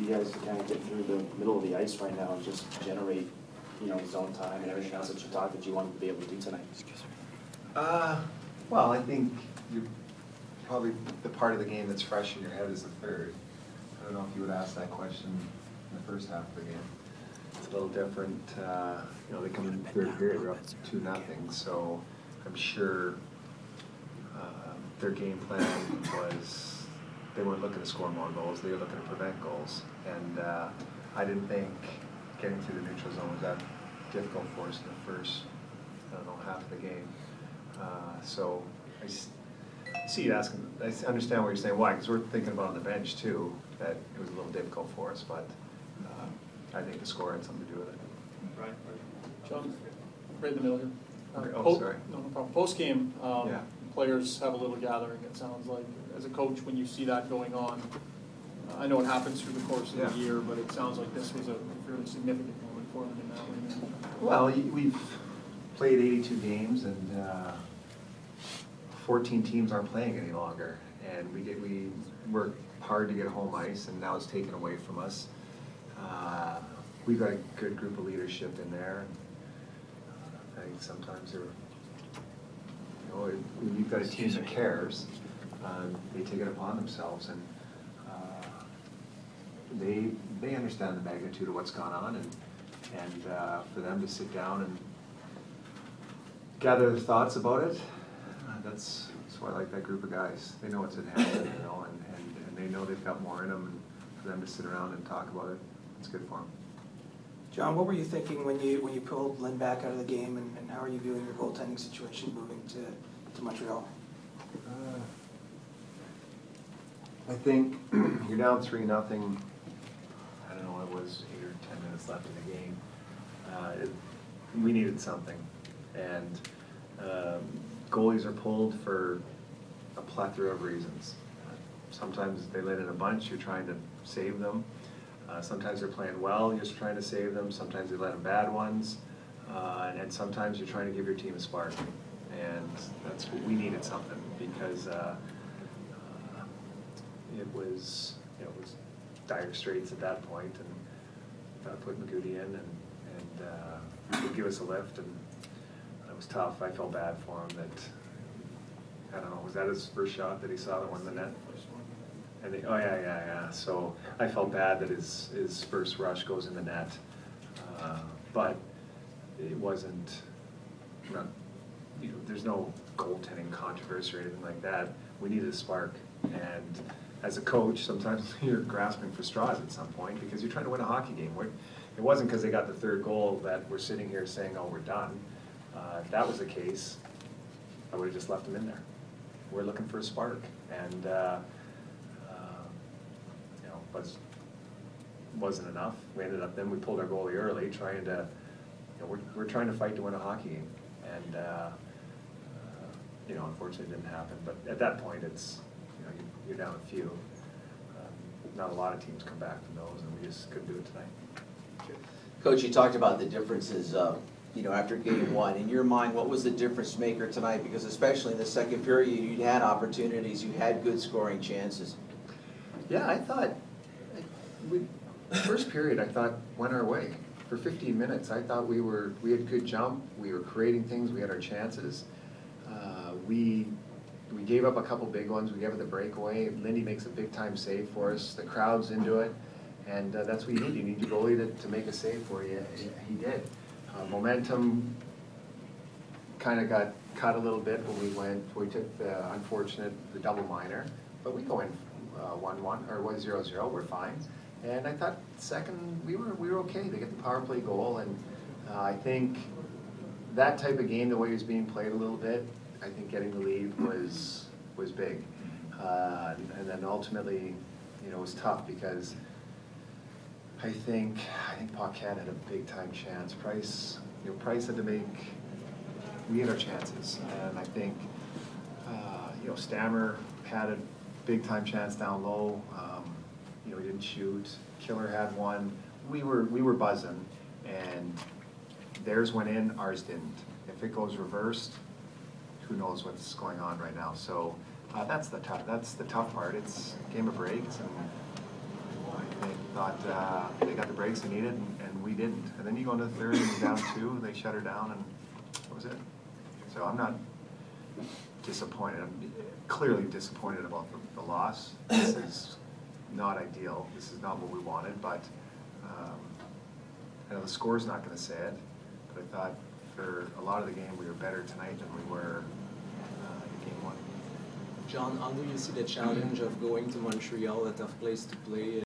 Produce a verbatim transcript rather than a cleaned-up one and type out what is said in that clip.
you guys to kind of get through the middle of the ice right now and just generate, you know, zone time and everything else that you thought that you wanted to be able to do tonight? Uh, well, I think you probably the part of the game that's fresh in your head is the third. I don't know if you would ask that question in the first half of the game. It's a little different. Uh, you know, they come in the third period, they're up two nothing. So I'm sure uh, their game plan was they weren't looking to score more goals. They were looking to prevent goals. And uh, I didn't think getting through the neutral zone was that difficult for us in the first, I don't know, half of the game. Uh, so I s- see you asking, I s- understand what you're saying, why, because we're thinking about on the bench too, that it was a little difficult for us, but uh, I think the score had something to do with it. Right, right. John, right in the middle here. Uh, Okay, oh, po- sorry. No, no problem. Post-game, um, Yeah. players have a little gathering, it sounds like. As a coach, when you see that going on, uh, I know it happens through the course of Yeah. the year, but it sounds like this was a fairly significant moment for them in that way. Well, y- we've played eighty-two games and uh, fourteen teams aren't playing any longer. And we get, we work hard to get home ice and now it's taken away from us. Uh, We've got a good group of leadership in there. I think sometimes they're, you know, when you've got a team that cares, um, they take it upon themselves and uh, they they understand the magnitude of what's gone on and and uh, for them to sit down and gather their thoughts about it, uh, that's, that's why I like that group of guys. They know what's at hand, you know, and, and, and they know they've got more in them, and for them to sit around and talk about it, it's good for them. John, what were you thinking when you when you pulled Lynn back out of the game, and, and how are you viewing your goaltending situation moving to, to Montreal? Uh, I think you're down three nothing. I don't know, it was eight or ten minutes left in the game. Uh, it, we needed something, and um, goalies are pulled for a plethora of reasons. Uh, sometimes they let in a bunch. You're trying to save them. Uh, sometimes they're playing well. You're just trying to save them. Sometimes they let in bad ones, uh, and, and sometimes you're trying to give your team a spark. And that's what we needed something because. Uh, It was, you know, it was dire straits at that point, and I put Magooty in, and and uh, he'd give us a lift, and it was tough. I felt bad for him. That I don't know, was that his first shot that he saw that won the net? And they, oh yeah, yeah, yeah. So I felt bad that his his first rush goes in the net, uh, but it wasn't. Not, you know, there's no goaltending controversy or anything like that. We needed a spark, and as a coach, sometimes you're grasping for straws at some point because you're trying to win a hockey game. We're, it wasn't because they got the third goal that we're sitting here saying, oh, we're done. Uh, if that was the case, I would have just left them in there. We're looking for a spark. And, uh, uh, you know, but wasn't enough. We ended up, then we pulled our goalie early, trying to, you know, we're, we're trying to fight to win a hockey game. And, uh, uh, you know, unfortunately it didn't happen. But at that point, it's, you're down a few. Um, not a lot of teams come back from those, and we just couldn't do it tonight. Coach, you talked about the differences, uh, you know, after game one. In your mind, what was the difference maker tonight? Because especially in the second period, you had opportunities, you had good scoring chances. Yeah, I thought, we, first period, I thought went our way. For fifteen minutes, I thought we were, we had good jump, we were creating things, we had our chances. Uh, we. We gave up a couple big ones. We gave it the breakaway. Lindy makes a big time save for us. The crowd's into it, and uh, that's what you need. You need your goalie to, to make a save for you. He did. Uh, momentum kind of got cut a little bit when we went. We took the unfortunate the double minor, but we go in one one uh, or one zero zero. We're fine. And I thought second we were we were okay. They get the power play goal, and uh, I think that type of game, the way it was being played a little bit. I think getting the lead was was big, uh, and then ultimately, you know, it was tough because I think I think Paquette had a big time chance. Price, you know, Price had to make. We had our chances, and I think uh, you know Stammer had a big time chance down low. Um, you know, he didn't shoot. Killer had one. We were we were buzzing, and theirs went in, ours didn't. If it goes reversed, who knows what's going on right now. So uh, that's the tough. That's the tough part. It's a game of breaks, and I think thought uh, they got the breaks they needed and, and we didn't. And then you go into the third and you're down two, they shut her down and that was it. So I'm not disappointed. I'm clearly disappointed about the, the loss. This is not ideal. This is not what we wanted, but um, I know the score's not going to say it, but I thought for a lot of the game we were better tonight than we were uh, in game one. John, how do you see the challenge of going to Montreal, a tough place to play,